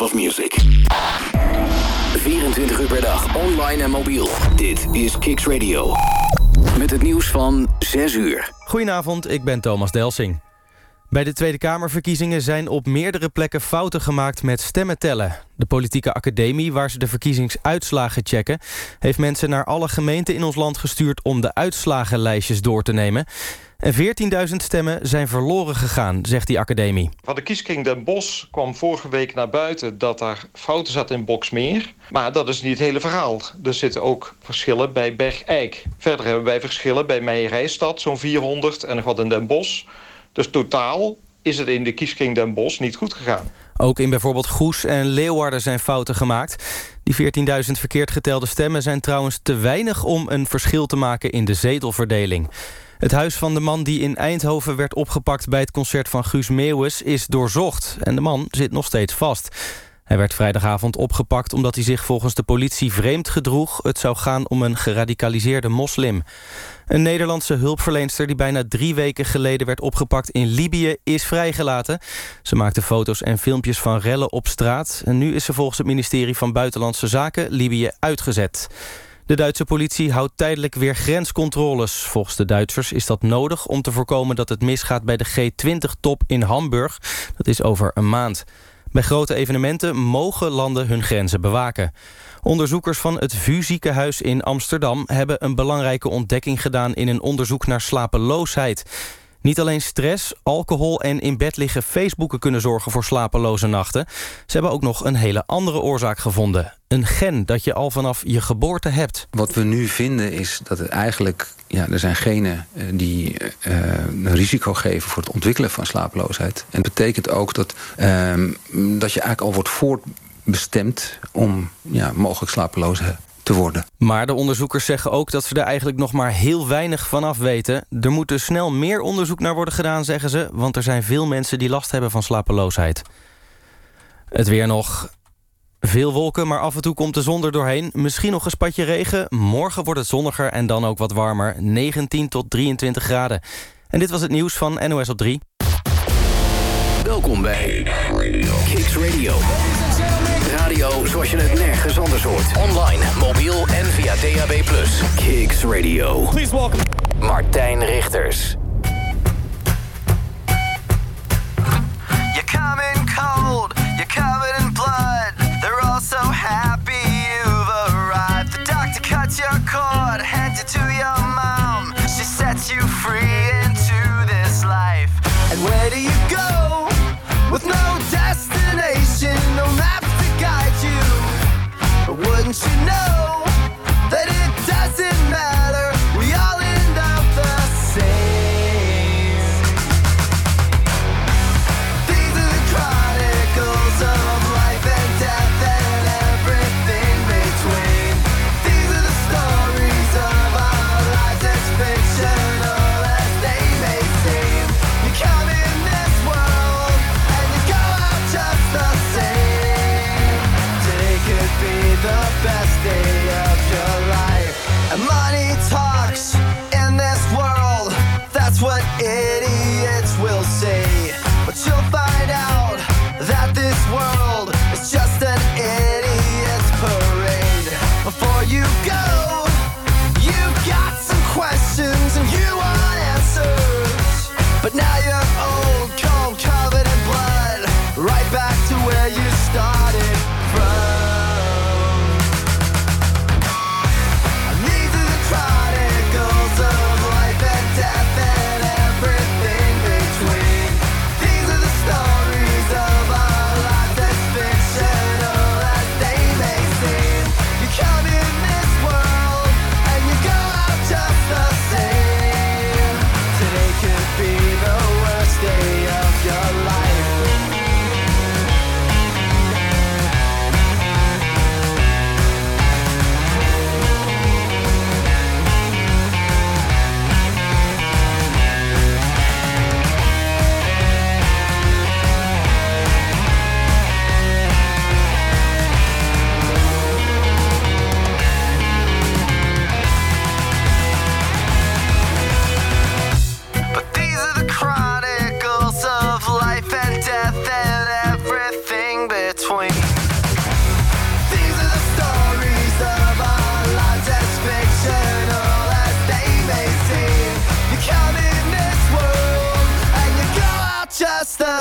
of music. 24 uur per dag, online en mobiel. Dit is Kicks Radio. Met het nieuws van 6 uur. Goedenavond, ik ben Thomas Delsing. Bij de Tweede Kamerverkiezingen zijn op meerdere plekken fouten gemaakt met stemmen tellen. De Politieke Academie, waar ze de verkiezingsuitslagen checken, heeft mensen naar alle gemeenten in ons land gestuurd om de uitslagenlijstjes door te nemen. En 14.000 stemmen zijn verloren gegaan, zegt die academie. Van de kieskring Den Bosch kwam vorige week naar buiten dat er fouten zaten in Boxmeer. Maar dat is niet het hele verhaal. Er zitten ook verschillen bij Bergijk. Verder hebben wij verschillen bij Meijerijstad, zo'n 400 en nog wat in Den Bosch. Dus totaal is het in de kieskring Den Bosch niet goed gegaan. Ook in bijvoorbeeld Goes en Leeuwarden zijn fouten gemaakt. Die 14.000 verkeerd getelde stemmen zijn trouwens te weinig om een verschil te maken in de zetelverdeling. Het huis van de man die in Eindhoven werd opgepakt bij het concert van Guus Meeuwis is doorzocht. En de man zit nog steeds vast. Hij werd vrijdagavond opgepakt omdat hij zich volgens de politie vreemd gedroeg. Het zou gaan om een geradicaliseerde moslim. Een Nederlandse hulpverlenster die bijna 3 weken geleden werd opgepakt in Libië is vrijgelaten. Ze maakte foto's en filmpjes van rellen op straat. En nu is ze volgens het ministerie van Buitenlandse Zaken Libië uitgezet. De Duitse politie houdt tijdelijk weer grenscontroles. Volgens de Duitsers is dat nodig om te voorkomen dat het misgaat bij de G20-top in Hamburg. Dat is over een maand. Bij grote evenementen mogen landen hun grenzen bewaken. Onderzoekers van het VU ziekenhuis in Amsterdam hebben een belangrijke ontdekking gedaan in een onderzoek naar slapeloosheid. Niet alleen stress, alcohol en in bed liggen Facebooken kunnen zorgen voor slapeloze nachten. Ze hebben ook nog een hele andere oorzaak gevonden. Een gen dat je al vanaf je geboorte hebt. Wat we nu vinden is dat het eigenlijk, er zijn genen die een risico geven voor het ontwikkelen van slapeloosheid. En dat betekent ook dat je eigenlijk al wordt voortbestemd om mogelijk slapeloos te worden. Maar de onderzoekers zeggen ook dat ze er eigenlijk nog maar heel weinig van af weten. Er moet dus snel meer onderzoek naar worden gedaan, zeggen ze, want er zijn veel mensen die last hebben van slapeloosheid. Het weer nog. Veel wolken, maar af en toe komt de zon er doorheen. Misschien nog een spatje regen. Morgen wordt het zonniger en dan ook wat warmer. 19 tot 23 graden. En dit was het nieuws van NOS op 3. Welkom bij Kicks Radio. Radio zoals je het nergens anders hoort. Online, mobiel en via DAB+. Kicks Radio. Please welcome Martijn Richters. You're coming cold, you're covered in blood. They're all so happy you've arrived. The doctor cuts your cord, hands you to your mom. She sets you free into this life. And where do you go? With no destination, no maps to guide you. But wouldn't you know that it doesn't matter? We all end up the same. These are the chronicles of life and death and everything between. These are the stories of our lives as fictional as they may seem. You come in this world and you go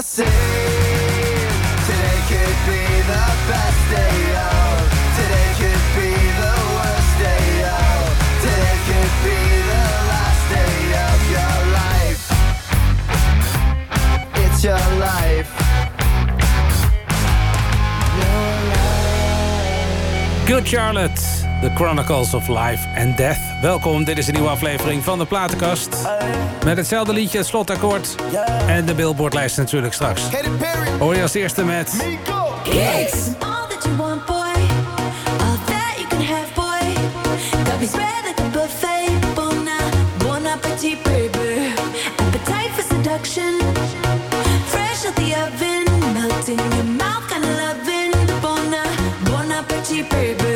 same. Today could be the best day of. Today could be the worst day of. Today could be the last day of your life. It's your life. Your life. Good Charlotte, The Chronicles of Life and Death. Welkom, dit is een nieuwe aflevering van de Platenkast. Met hetzelfde liedje, het slotakkoord. En de Billboardlijst natuurlijk straks. Hoor je als eerste met... Kicks! All that you want, boy. All that you can have, boy. Got me spread like a buffet. Bon appetit, baby. Appetite for seduction. Fresh out the oven. Melting in your mouth, kind of loving. Bon appetit, baby.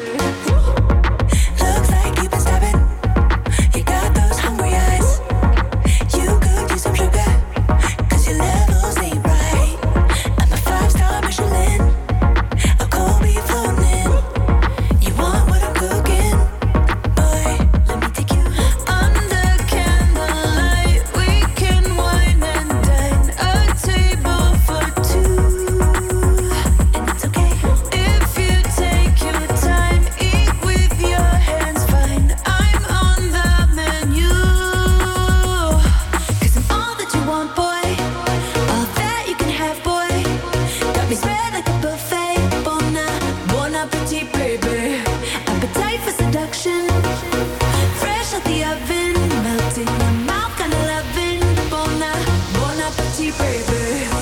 Looks like you've been stabbing. You got those hungry eyes. You could use some sugar. 'Cause your levels ain't right. I'm a 5-star Michelin. A cold beef floating. You want what I'm cooking? Boy, let me take you under candlelight. We can wine and dine. A table for two. And it's okay if you take your time. Eat with your hands, fine. I'm on the menu. 'Cause I'm all that you want, boy. All that you can have, boy. Got me spread like a buffet. Bon appetit, baby. Appetite for seduction. Fresh out the oven. Melting in your mouth, kind of loving. Bon appetit, baby.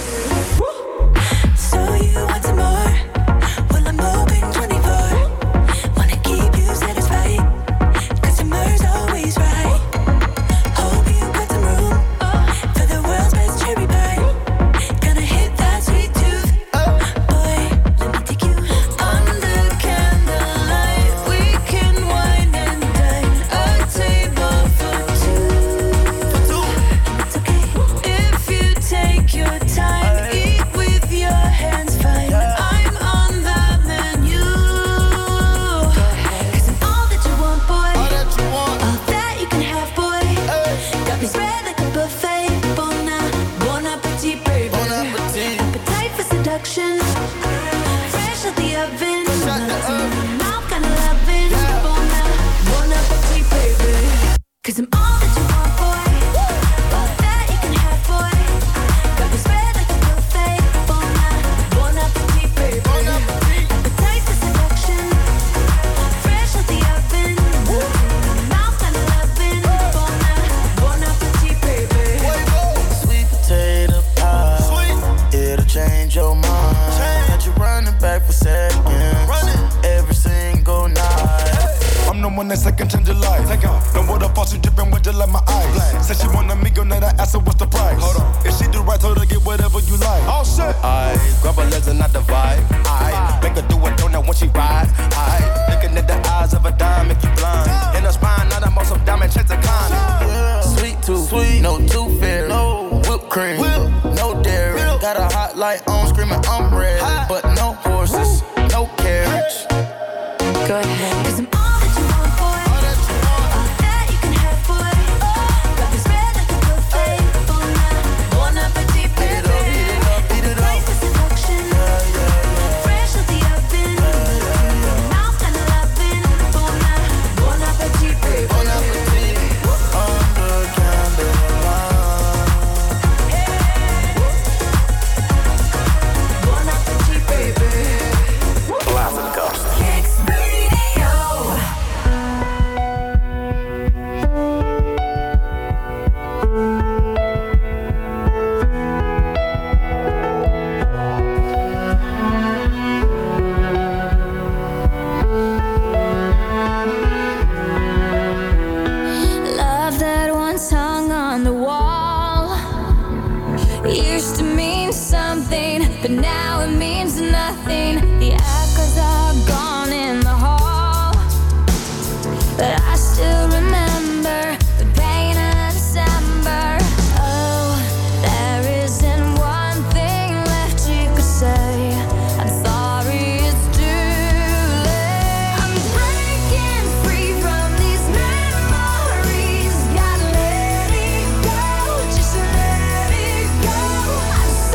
So you want some more? Well, I'm open 24. Wanna keep you satisfied. Customer's always right. Hope you got some room for the world's best cherry pie. Gonna hit that sweet tooth. Boy, let me take you under candlelight. We can wine and dine. A table for two. And it's okay if you take your time. Eat with your hands, fine. I'm on the menu. 'Cause I'm all that you want, boy. All that you can have, boy. Got me spread like a buffet. Bon appetit, baby. Appetite for seduction. Fresh out the oven. Melting in your mouth, kind of loving. Bon appetit, baby. 'Cause I'm all that you want, boy. All that you can have, boy. Got me spread like a buffet. Bon appetit, baby. Appetite for seduction. Fresh out the oven. Melting in your mouth, kind of loving. Bon appetit, baby. Sweet potato pie. It'll change your mind. Had you running back for seconds. Every single night. I'm the one that second change your life. Take off. Know what the fuck she dripping with just like my eyes. Said she want a meal, now I ask her what's the price. Hold on. If she do right, told her get whatever you like. Oh shit. I grab her legs and I divide. I make her do a donut when she ride. I looking at the eyes of a dime, make you blind. In her spine, now I'm on some diamond chains to climb. Sweet tooth, no tooth fairy. No whipped cream, no dairy. Got a hot light on, screaming I'm ready. But no horses, no carriage. Go ahead. 'Cause I'm all that you want, boy. All that you can have, boy. Got me spread like a buffet. Bon appetit, baby. Appetite for seduction. Fresh out the oven. Melting in your mouth, kind of loving. Bon appetit, baby. Bon appetit, under candlelight. Bon appetit, baby. Platenkast. Kicks Radio. Love that once hung on the wall used to mean something, but now it means nothing. The echoes are gone in the hall, but I still remember the pain of December. Oh, there isn't one thing left you could say. I'm sorry, it's too late. I'm breaking free from these memories. Gotta let it go, just let it go. I'm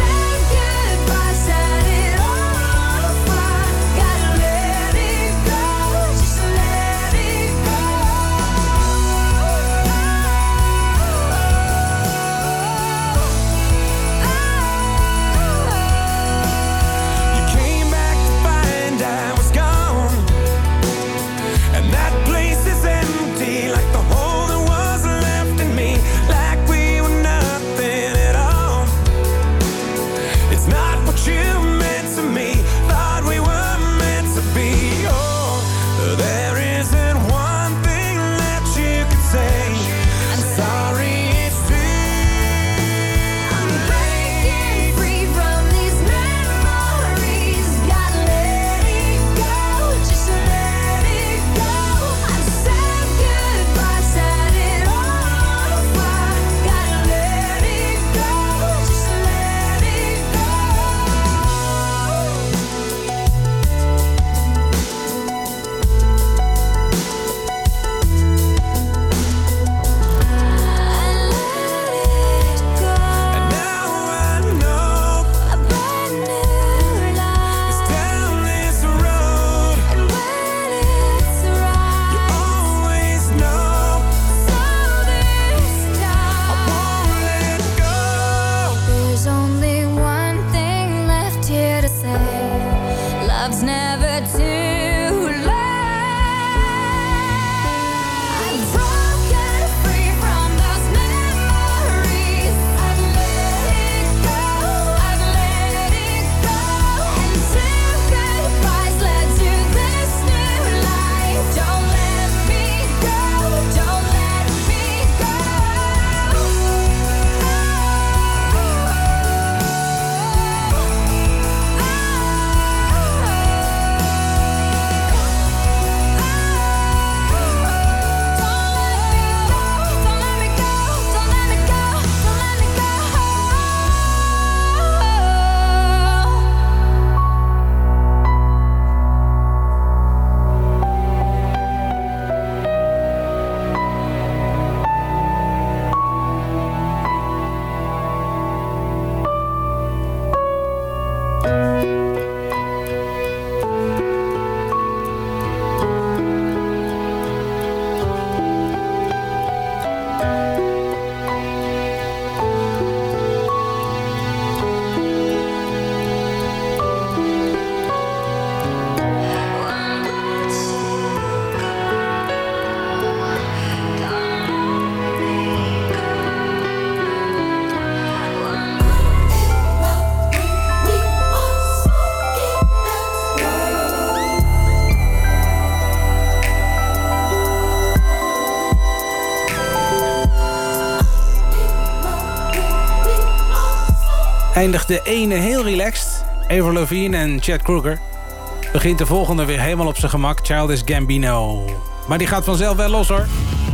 Eindigt de ene heel relaxed. Avril Lavigne en Chad Kroeger. Begint de volgende weer helemaal op zijn gemak. Childish Gambino. Maar die gaat vanzelf wel los hoor.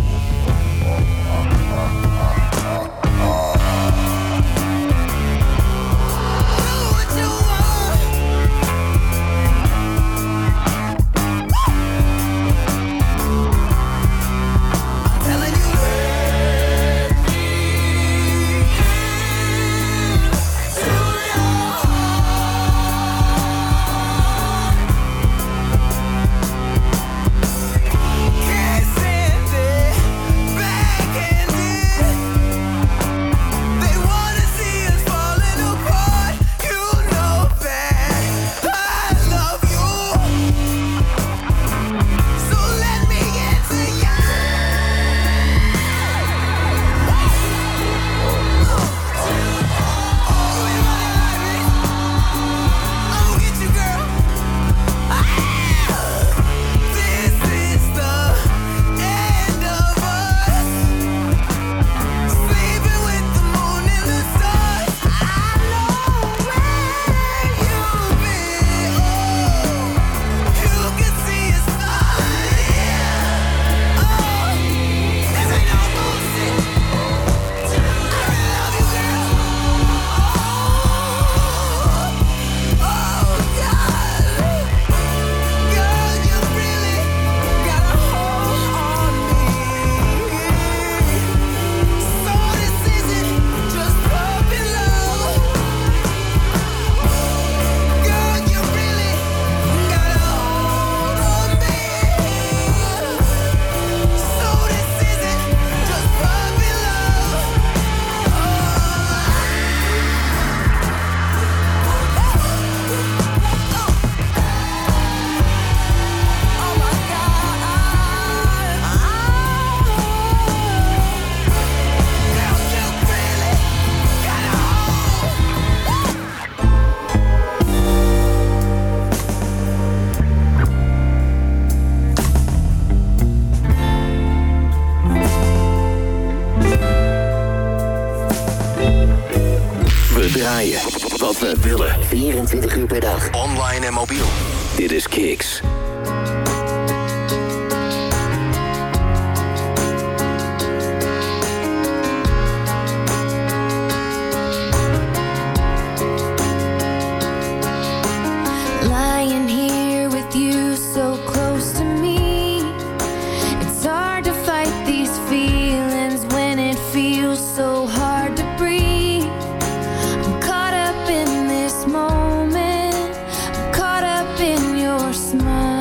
Draaien wat we willen. 24 uur per dag. Online en mobiel. Dit is Kicks. Lying here with you so close to me. It's hard to fight these feelings when it feels so hard to breathe. I'm caught up in this moment. I'm caught up in your smile.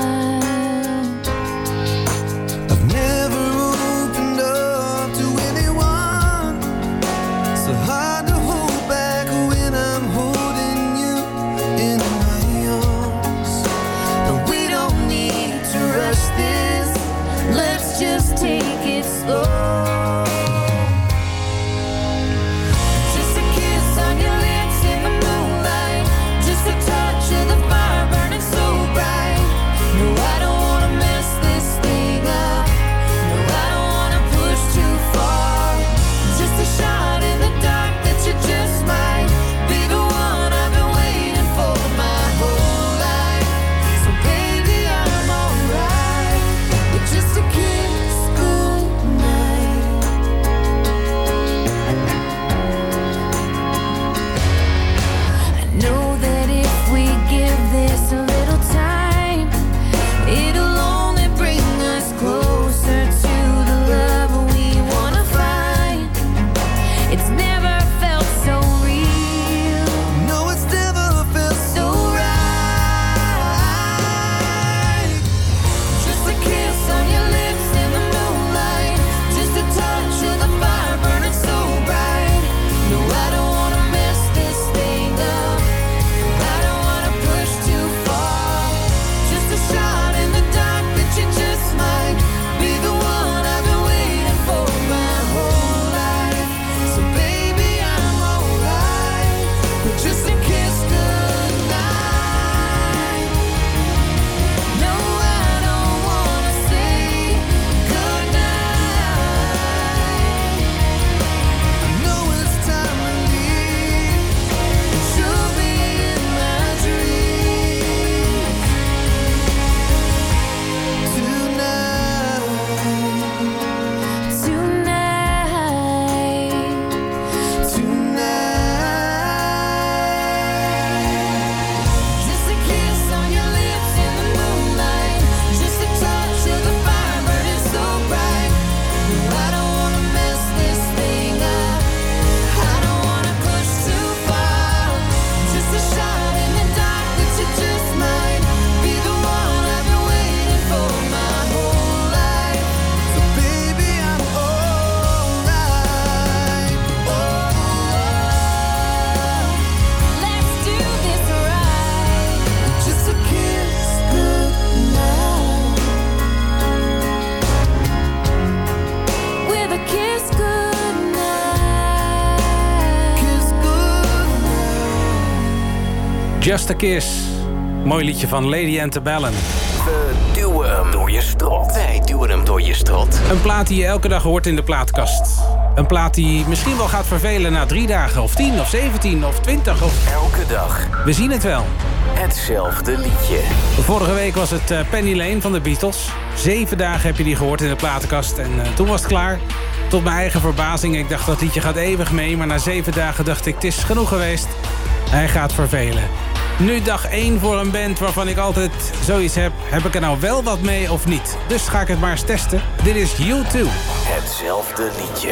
Just a Kiss. Mooi liedje van Lady Antebellum. We duwen hem door je strot. Wij duwen hem door je strot. Een plaat die je elke dag hoort in de plaatkast. Een plaat die misschien wel gaat vervelen na 3 dagen... of 10 of 17 of 20 of... Elke dag. We zien het wel. Hetzelfde liedje. Vorige week was het Penny Lane van de Beatles. 7 dagen heb je die gehoord in de platenkast en toen was het klaar. Tot mijn eigen verbazing. Ik dacht dat liedje gaat eeuwig mee. Maar na 7 dagen dacht ik, het is genoeg geweest. Hij gaat vervelen. Nu dag 1 voor een band waarvan ik altijd zoiets heb. Heb ik er nou wel wat mee of niet? Dus ga ik het maar eens testen. Dit is U2. Hetzelfde liedje.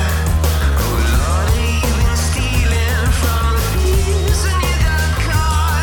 Stealing from the thieves and you got caught.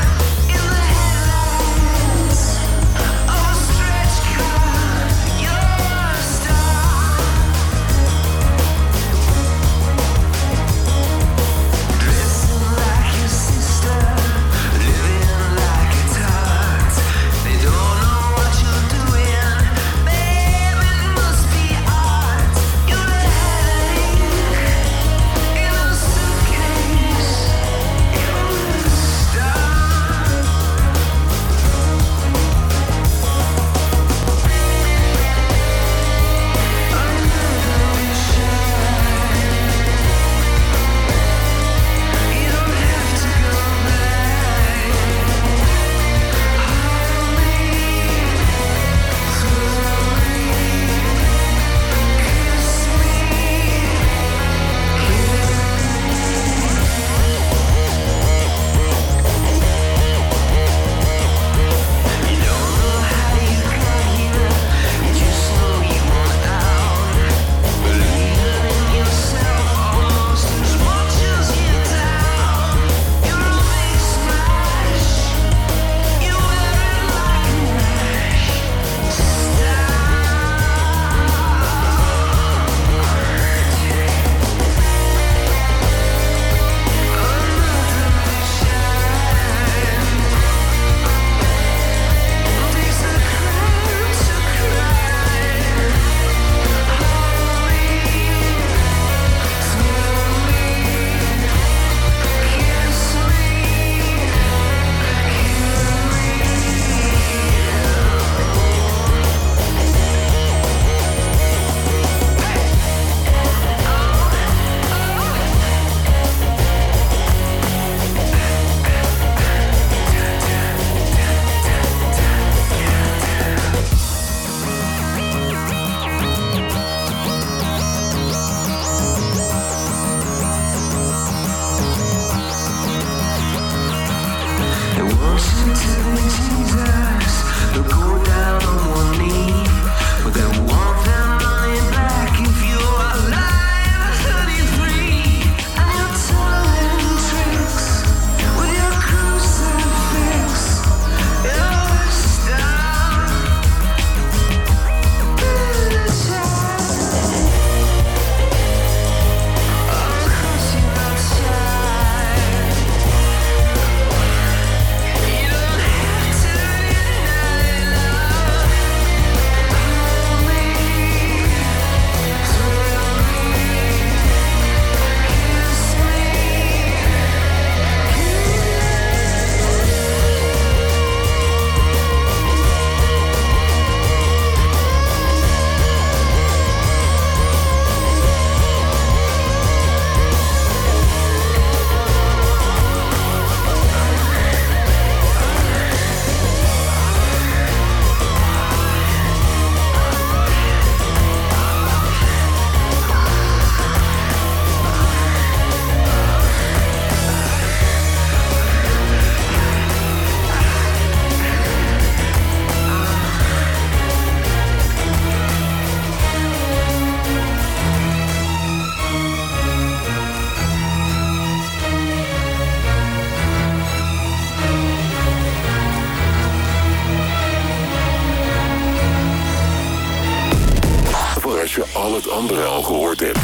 als je al het andere al gehoord hebt.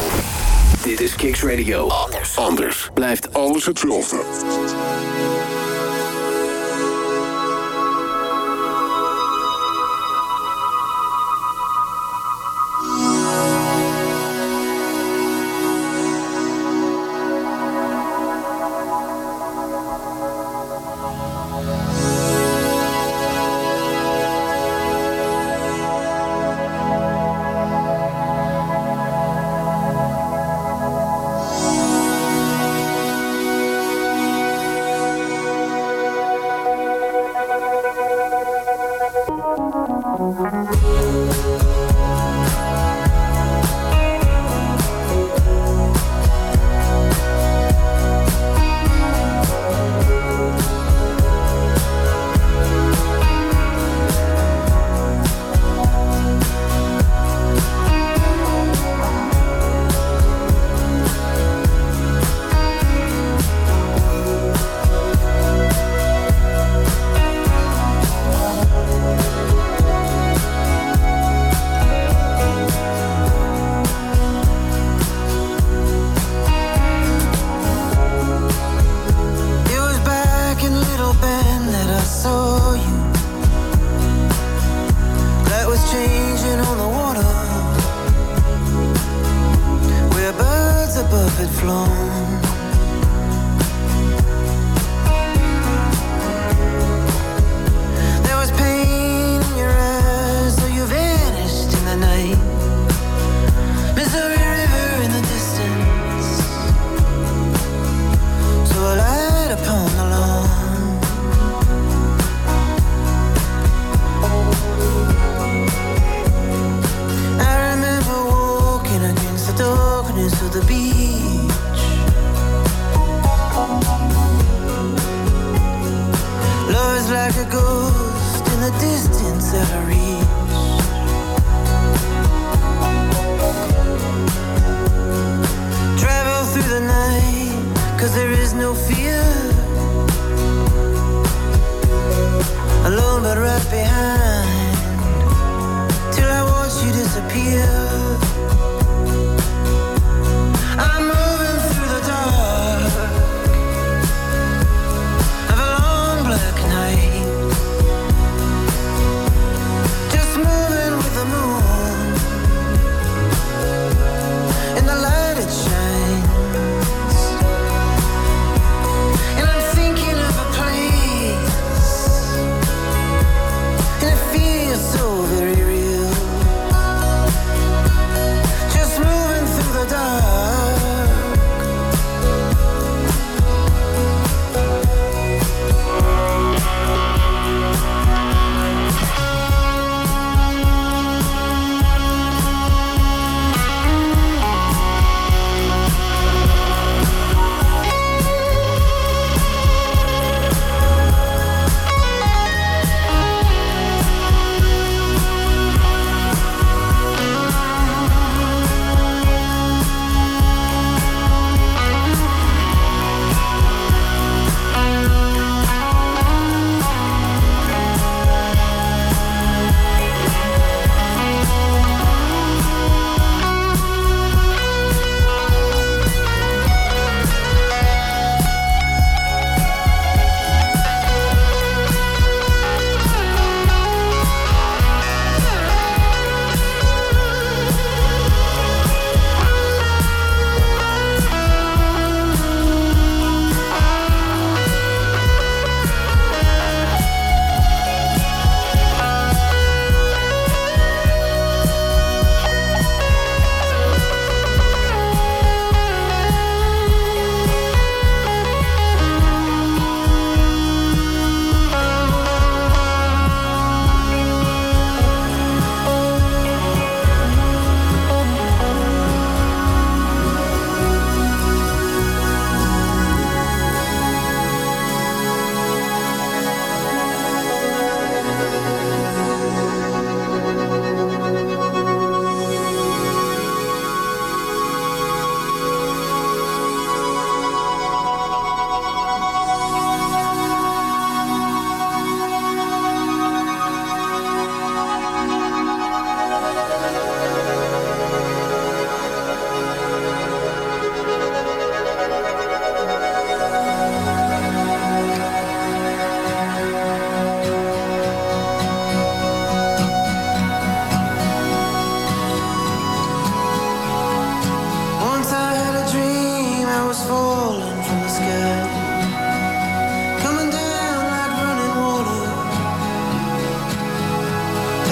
Dit is Kicks Radio. Anders blijft alles hetzelfde. Feel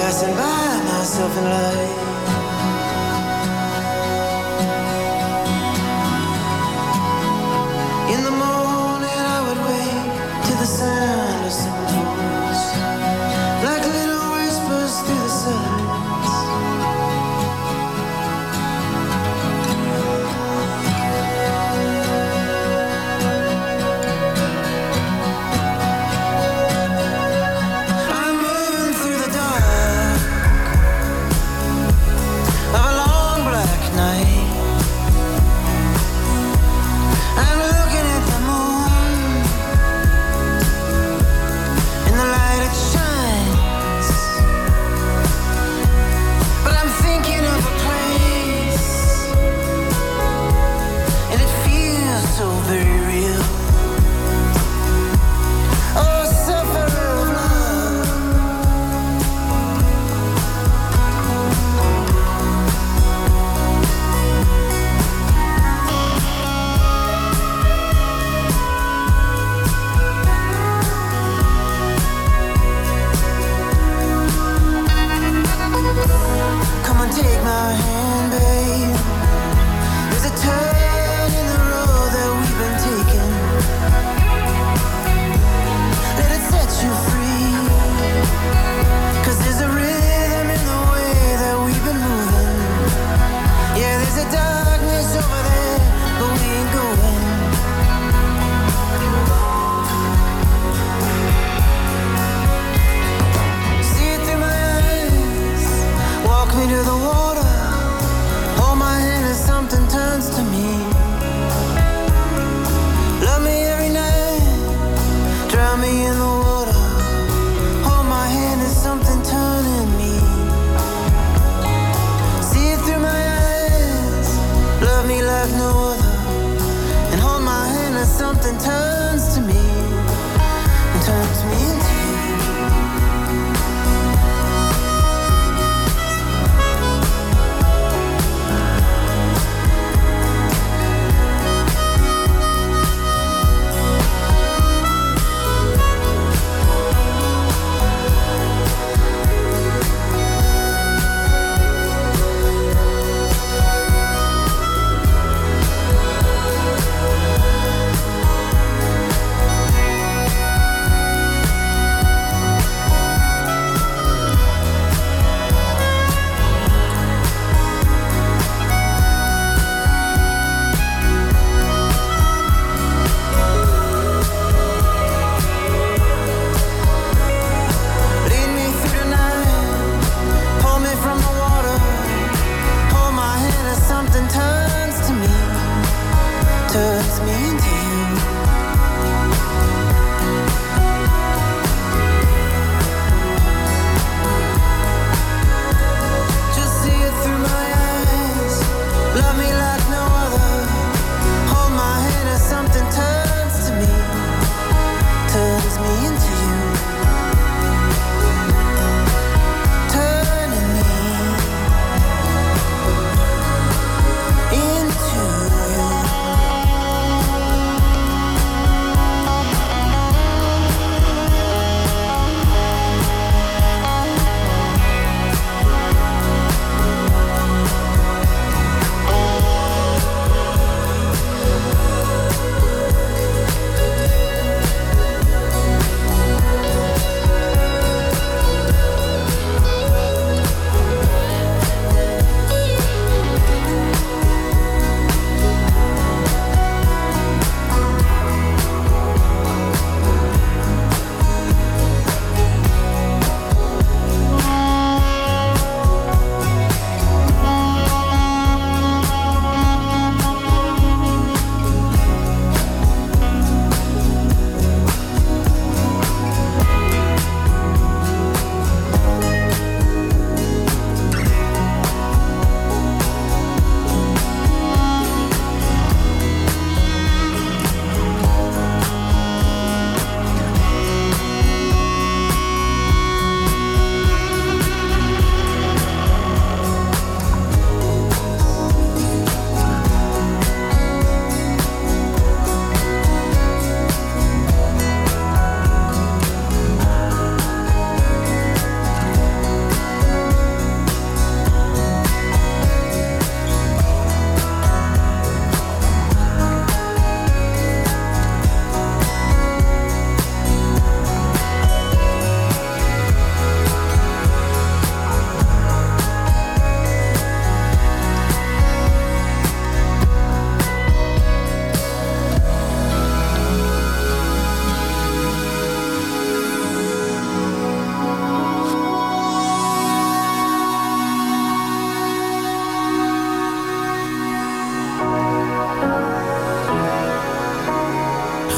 passing by myself in light. In the morning I would wake to the sound of someone's voice, like little whispers through the silence. I'm moving through the dark,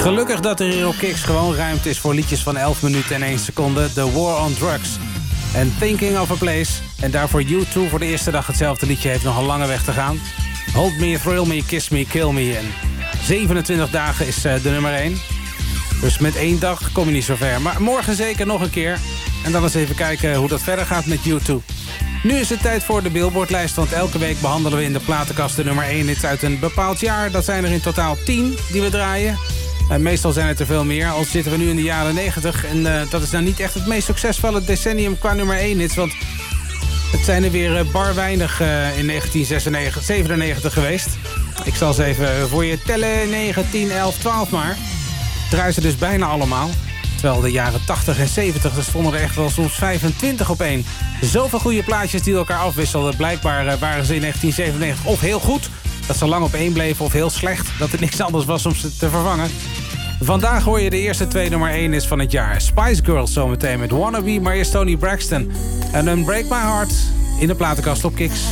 Gelukkig dat er hier op Kicks gewoon ruimte is voor liedjes van 11 minuten en 1 seconde. The War on Drugs en Thinking of a Place. En daarvoor U2 voor de eerste dag hetzelfde liedje heeft nog een lange weg te gaan. Hold Me, Thrill Me, Kiss Me, Kill Me. En 27 dagen is de nummer 1. Dus met 1 dag kom je niet zo ver. Maar morgen zeker nog een keer. En dan eens even kijken hoe dat verder gaat met U2. Nu is het tijd voor de Billboardlijst, want elke week behandelen we in de platenkast de nummer 1 hits uit een bepaald jaar. Dat zijn er in totaal 10 die we draaien. Meestal zijn het er veel meer, al zitten we nu in de jaren 90. En dat is nou niet echt het meest succesvolle decennium qua nummer 1 hits, want het zijn er weer bar weinig in 1997 geweest. Ik zal ze even voor je tellen, 9, 10, 11, 12 maar. Draaien ze dus bijna allemaal. Terwijl de jaren 80 en 70, er stonden er echt wel soms 25 op één. Zoveel goede plaatjes die elkaar afwisselden. Blijkbaar waren ze in 1997 of heel goed, dat ze lang op één bleven, of heel slecht, dat er niks anders was om ze te vervangen. Vandaag hoor je de eerste 2 nummer 1 is van het jaar. Spice Girls zometeen met Wannabe, maar eerst Toni Braxton. En Unbreak My Heart in de platenkast op Kicks.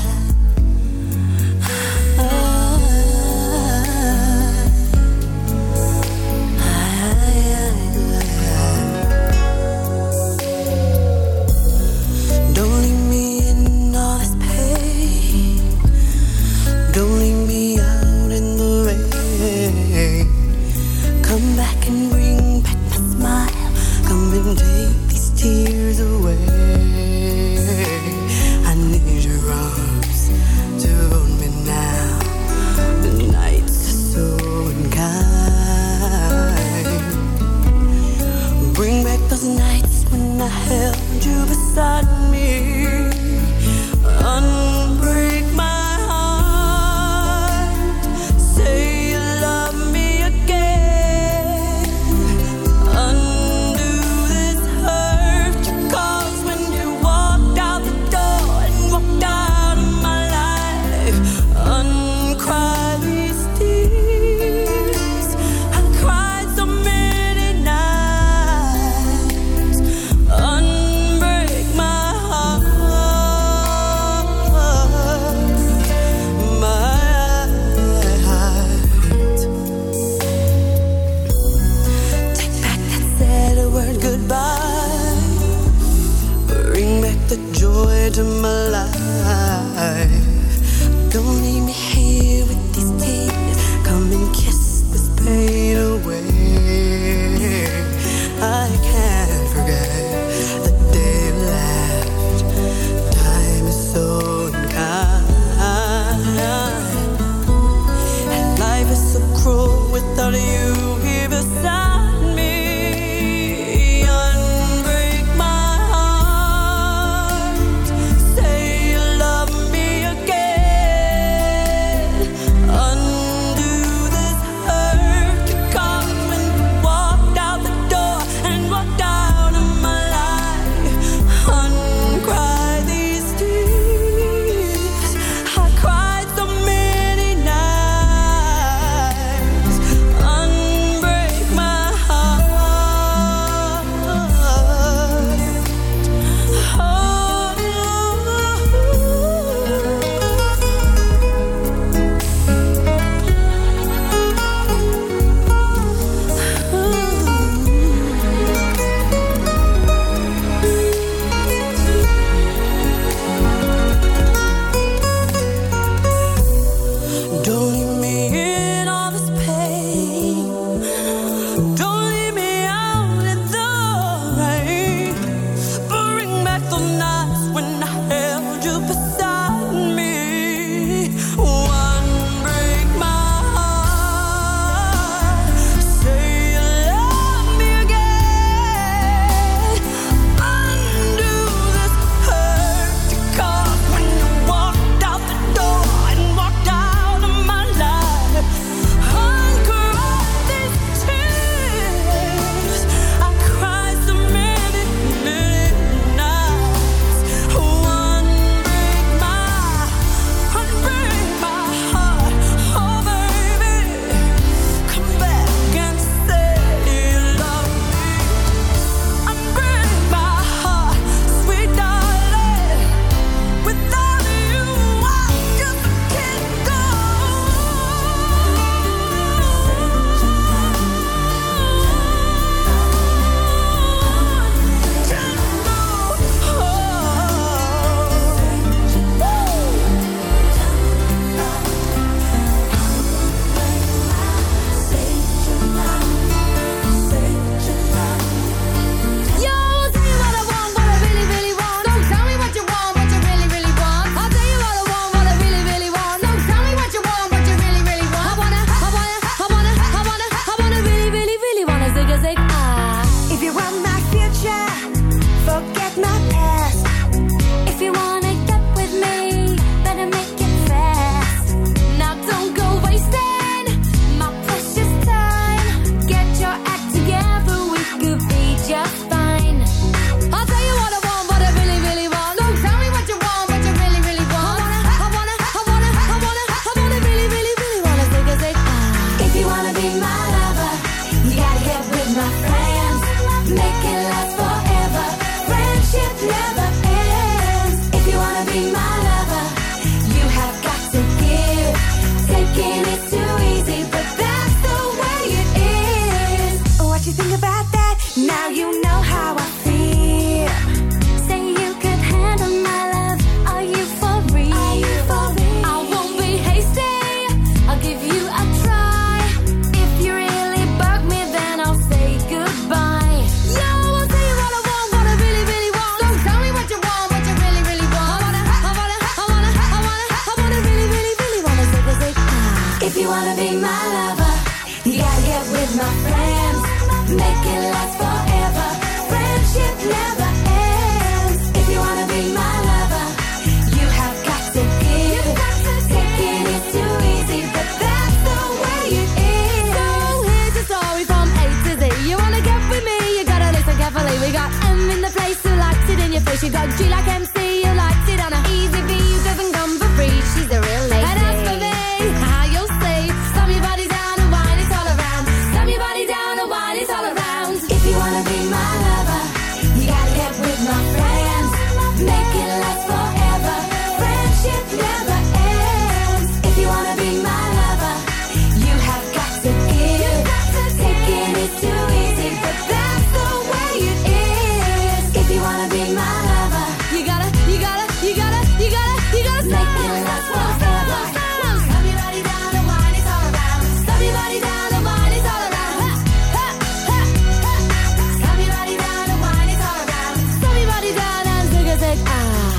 wanna be my lover, you gotta get with my friends. Make it last forever. Friendship never ends. If you wanna be my lover, you have got to give. Taking is too easy, but that's the way it is. So here's the story from A to Z. You wanna get with me, you gotta listen carefully. We got M in the place who likes it in your face. You got G like MC, who likes it on a easy V, who doesn't come for free. She's a real lady. And as for me, how you'll see, slam your body down and wine it all around. Slam your body down and wine it all around. If you wanna be my lover, you gotta get with my friends. Make it last forever. Friendship never ends. If you wanna be my lover, you have got to give. Taking is too easy, but that's the way it is. If you wanna be my lover, you gotta make it last forever. Slam your body down and wine it all around. Slam your body down and wine it all around. Slam your body down and wine it all around. Slam your body down and zig ah.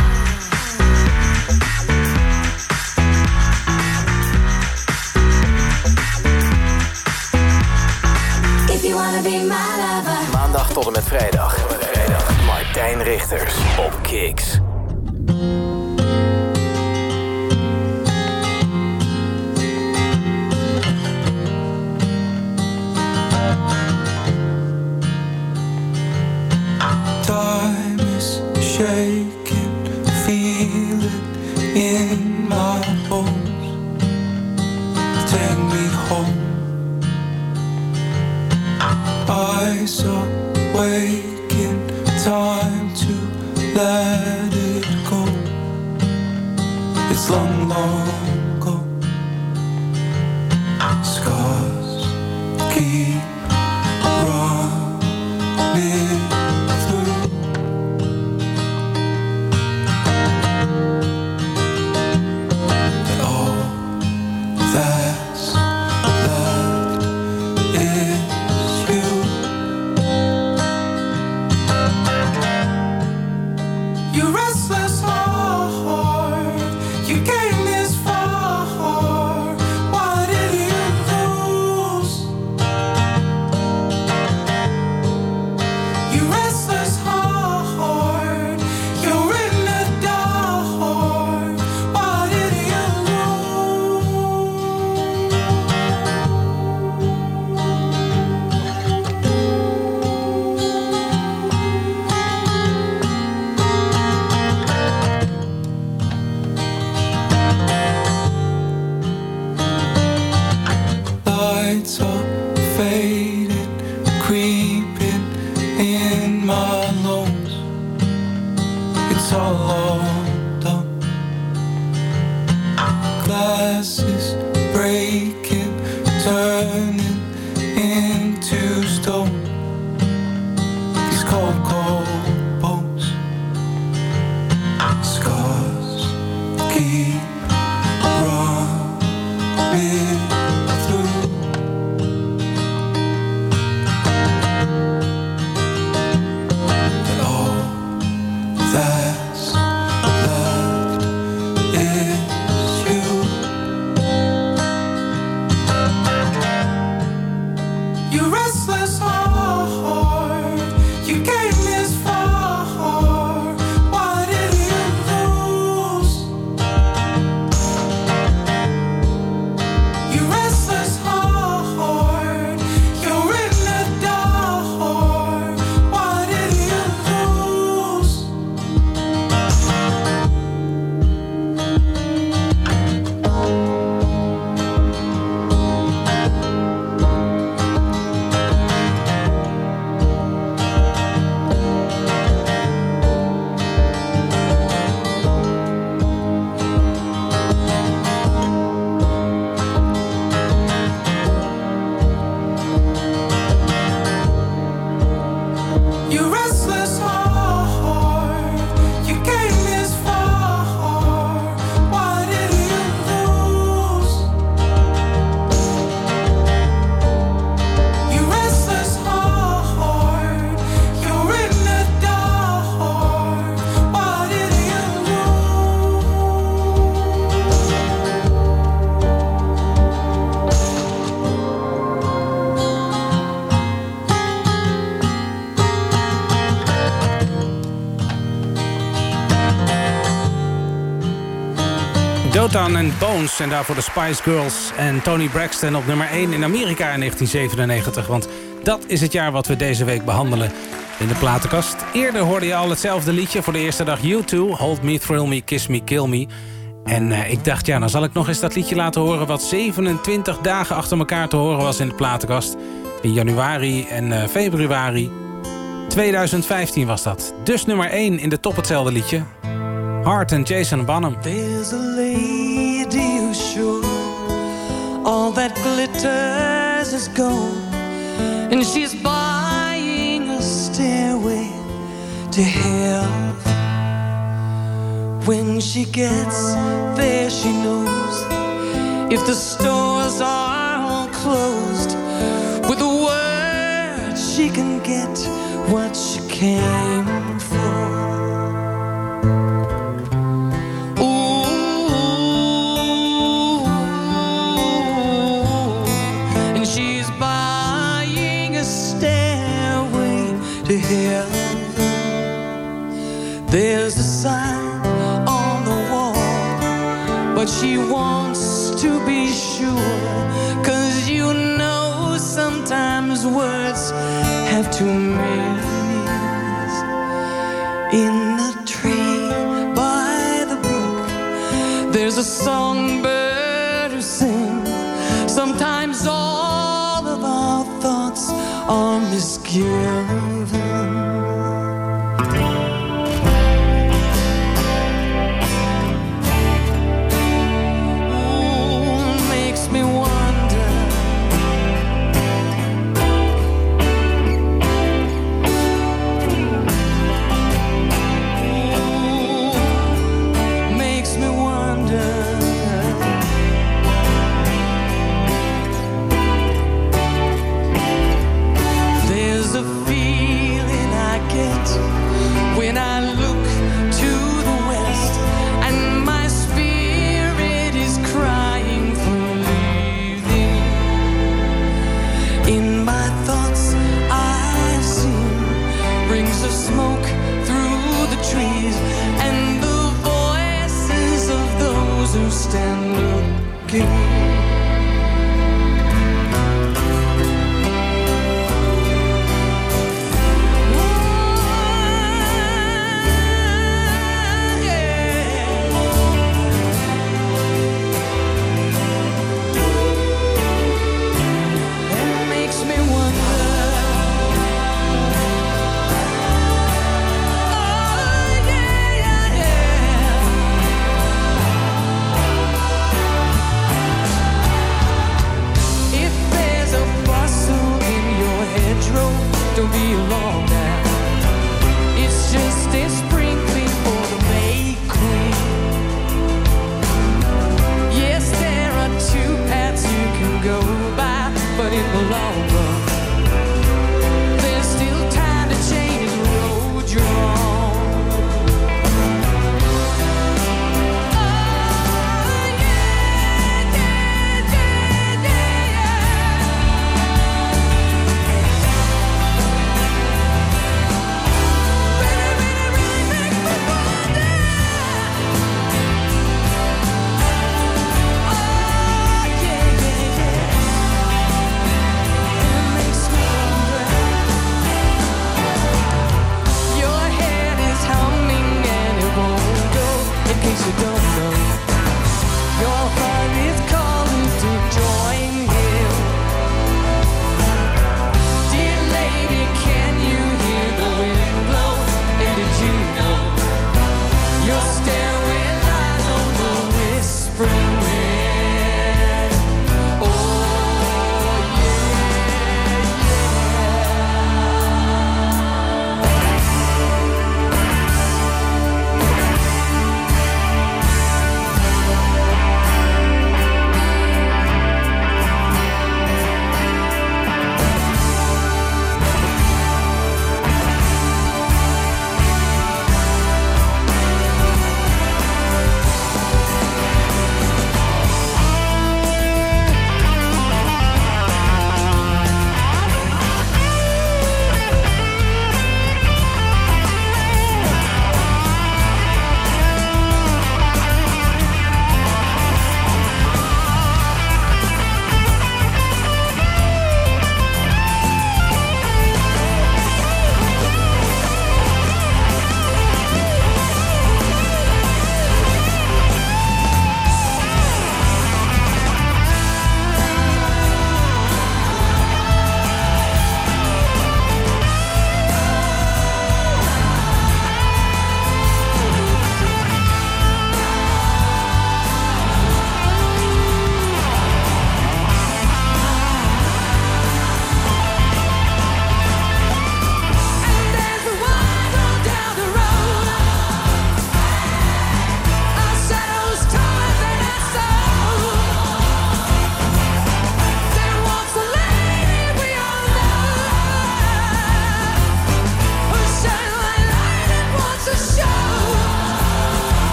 If you wanna be my lover. Maandag tot en met vrijdag. Martijn Richters op Kicks. Time is shaking, feel it in my bones. Take me home. Eyes are waking, time to let it go. It's long, long ago. Scars keep running through. And all that's left is you. You restless heart, you came this far. Why did you lose? You restless heart, you're in the dark. Why did you Lights are fading, creeping in my lungs. It's all done. Glasses breaking, turning into stone. These cold, cold bones. Scars keep running through. And all that's left is you. Jotan en Bones en daarvoor de Spice Girls en Toni Braxton op nummer 1 in Amerika in 1997. Want dat is het jaar wat we deze week behandelen in de platenkast. Eerder hoorde je al hetzelfde liedje voor de eerste dag. U2, Hold Me, Thrill Me, Kiss Me, Kill Me. En ik dacht, ja, dan zal ik nog eens dat liedje laten horen wat 27 dagen achter elkaar te horen was in de platenkast. In januari en februari 2015 was dat. Dus nummer 1 in de top hetzelfde liedje. Hart en Jason Bonham. There's a lady who's sure all that glitters is gold, and she's buying a stairway to hell. When she gets there, she knows if the stores are all closed, with a word she can get what she came for. There's a sign on the wall, but she wants to be sure, 'cause you know sometimes words have too many meanings. In the tree by the brook, there's a songbird who sings. Sometimes all of our thoughts are misgiven.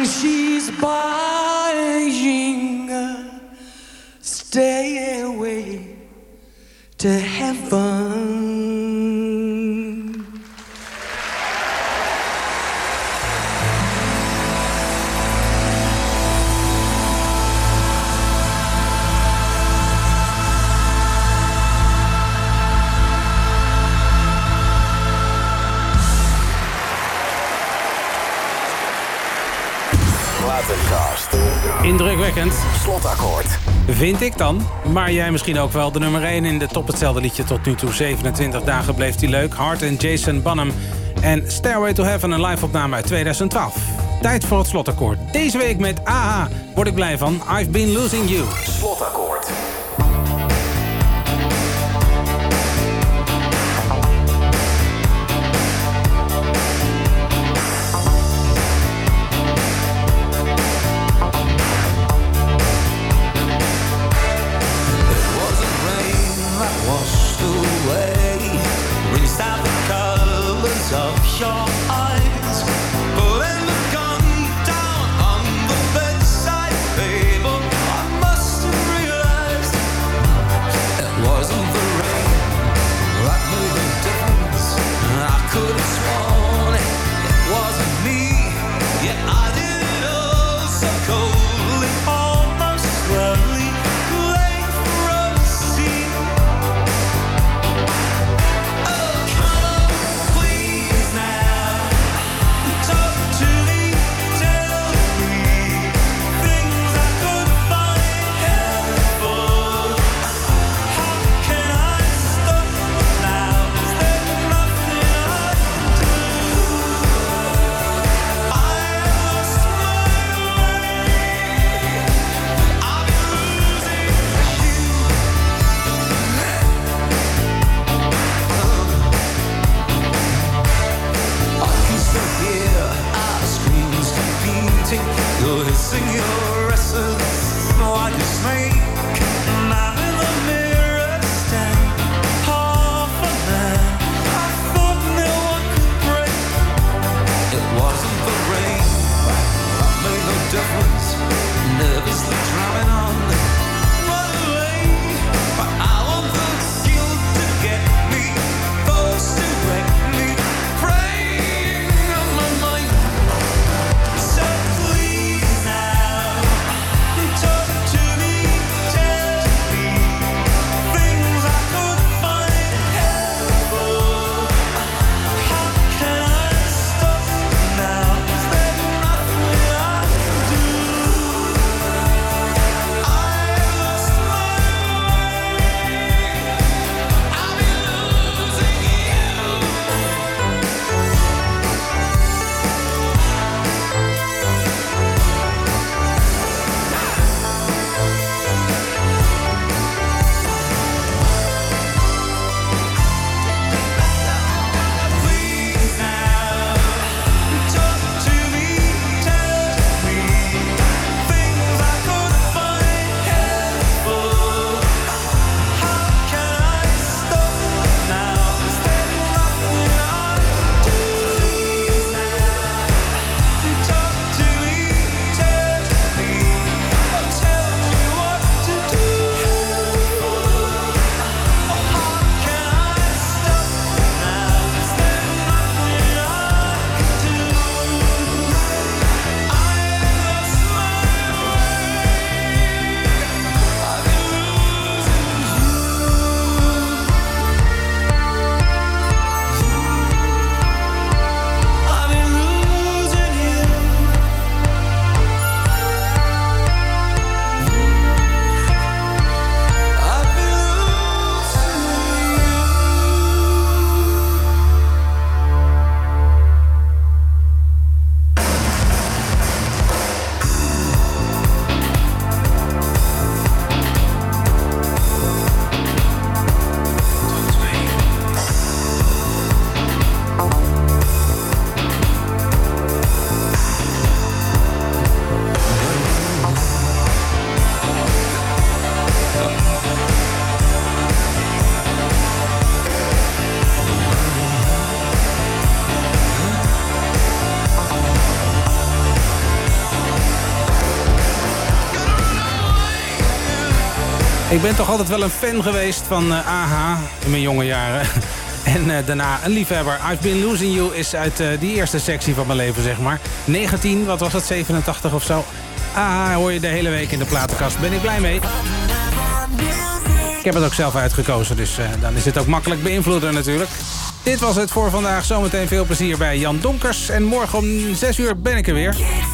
and she's buying a stairway to heaven. Indrukwekkend. Slotakkoord. Vind ik dan. Maar jij misschien ook wel. De nummer 1 in de top hetzelfde liedje tot nu toe. 27 dagen bleef die leuk. Hart en Jason Bonham. En Stairway to Heaven, een live-opname uit 2012. Tijd voor het slotakkoord. Deze week met AHA word ik blij van. I've Been Losing You. Slotakkoord. Of your eyes, pulling the gun down on the bedside table. I must have realized it wasn't the rain that made the difference. I could have sworn it wasn't me. Yet I did it all so coldly, almost slowly, playing for a scene. Oh, come on, please now, talk to me, tell me things I could find helpful. How can I stop now? Is there nothing I can do? I lost my way. I've been losing you. I can still hear our screams competing. You're hissing your essence like a snake. And I'm in the mirror stand, half a man. I thought no one could break. It wasn't the rain that made no difference. Nervously drumming on, run away. But I want the guilt to get me, thoughts to wreck me, preying on my mind. So please now, talk to me, tell me things I could find helpful. How can I stop now? Is there nothing I can do? Ik ben toch altijd wel een fan geweest van AHA in mijn jonge jaren. En daarna een liefhebber. I've Been Losing You is uit die eerste sectie van mijn leven, zeg maar. 19, wat was dat, 87 of zo. AHA hoor je de hele week in de platenkast. Ben ik blij mee. Ik heb het ook zelf uitgekozen, dus dan is het ook makkelijk beïnvloeden natuurlijk. Dit was het voor vandaag. Zometeen veel plezier bij Jan Donkers. En morgen om 6 uur ben ik er weer.